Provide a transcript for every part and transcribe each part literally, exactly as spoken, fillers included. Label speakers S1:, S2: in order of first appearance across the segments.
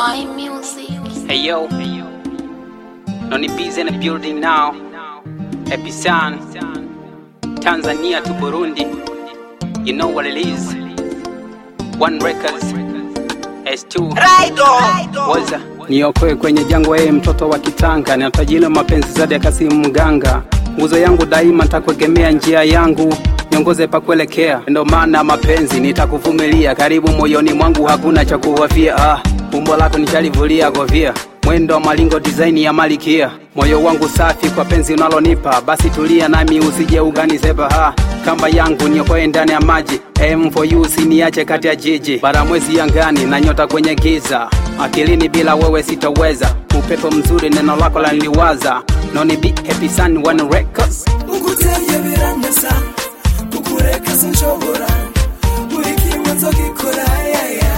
S1: Joy Music.
S2: Hey yo, Noni B's in the building now. Happy San, Tanzania to Burundi. You know what it is. One Records, S two Waza. Niokoe kwenye jangwa ye mtoto wa kitanga. Natajile mapenzi zadi ya Kasimu Mganga. Nguzo yangu daima nitakuegemea njia yangu. Niongoze pa kuelekea. Ndo maana mapenzi nitakuvumilia. Karibu moyoni mwangu hakuna cha kuhofia. Ah, umbo lako nishalivulia govia. Mwendo malingo design ya Malikia. Moyo wangu safi kwa penzi unalonipa. Basi tulia nami usije uganiseba. Ha, kamba yangu niokoe ndani ya maji. Aim for you usiniache kati ya jiji. Bara mwezi angani na nyota kwenye giza. Akilini bila wewe sitaweza. Upepo mzuri neno lako la niliwaza. Noni B, Happy San, One Records.
S3: Ukuteye biranesa kukureka sinshobora buri kimwe nzogikora ya ya.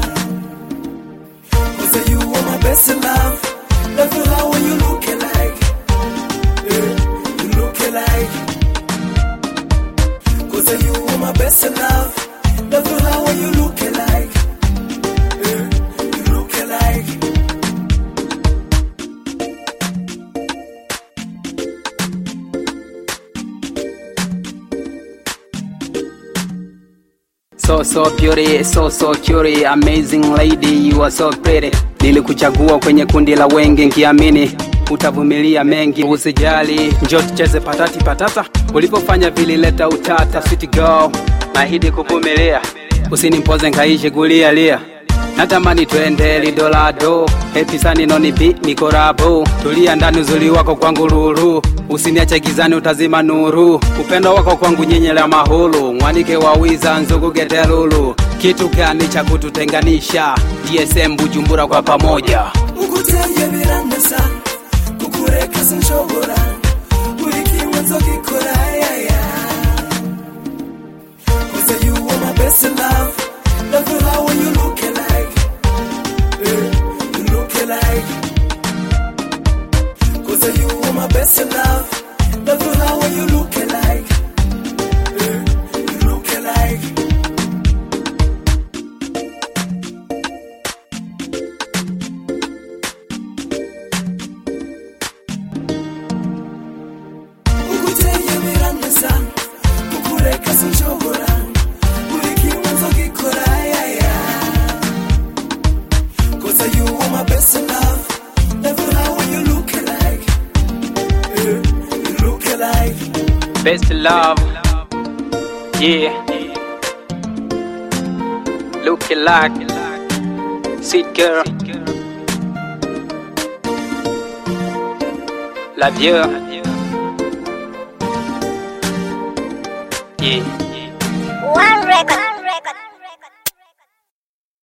S3: Cause you are my best love. Love you how you look alike. Yeah, you look alike. Cause you are my best love. Love you how you look alike. Yeah, you look alike.
S2: So so beauty, so so cutie, amazing lady, you are so pretty. Nilikuchagua kwenye kundi la wengi nkiamini utavumilia mengi. Usijali, njoo tucheze patati patata. Ulipofanya vilileta utata, sweet girl, naahidi kuvumilia. Usinimpoze nkaishi kulia lia. Natamani twende lidolado. Happy San, Noni B, niko rabo. Tulia ndani uzuri wako kwangu ruru. Usiniache gizani utazima nuru. Upendo wako kwangu nyenyela mahulu. Mwanike wa wiza nzugu getelulu. Kitu gani cha kututenganisha? D S M Bujumbura kwa pamoja.
S3: Ukuteye biranesa kukureka sinshobora buri kimwe nzogikora ya ya. Cause you are my best love. Love you how you look alike. Yeah, you look alike. Cause you are my best love. Love you how you look alike. Yeah, you look alike. Ukuteye biranesa kukureka sinshobora buri kimwe nzogikora ya ya. Cause you are my best love. Love you how you look alike. Yeah, you look alike.
S2: Best love, yeah. Look like sweet girl. Love you, yeah.
S1: One Record. One Record.